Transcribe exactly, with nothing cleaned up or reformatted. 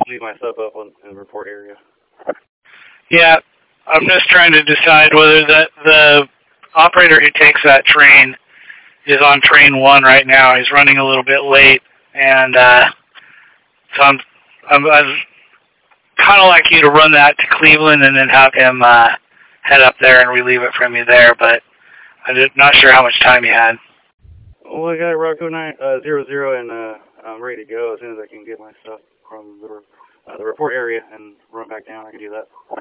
leave my stuff up on, in the report area. Yeah, I'm just trying to decide whether the, the operator who takes that train is on train one right now. He's running a little bit late, and uh, so I'm, I'm, I'm kind of like you to run that to Cleveland and then have him uh, head up there and relieve it from you there, but I'm not sure how much time you had. Well, I got Rocco nine uh, zero zero, and uh, I'm ready to go as soon as I can get my stuff from the, uh, the report area and run back down. I can do that.